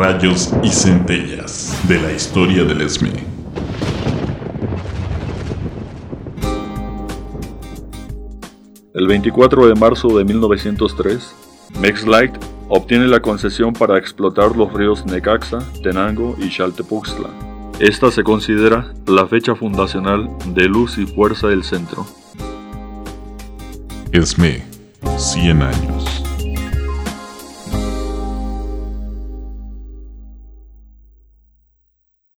rayos y centellas de la historia del ESME. El 24 de marzo de 1903, Mexlight obtiene la concesión para explotar los ríos Necaxa, Tenango y Xaltepuxtla. Esta se considera la fecha fundacional de Luz y Fuerza del Centro. ESME, 100 años.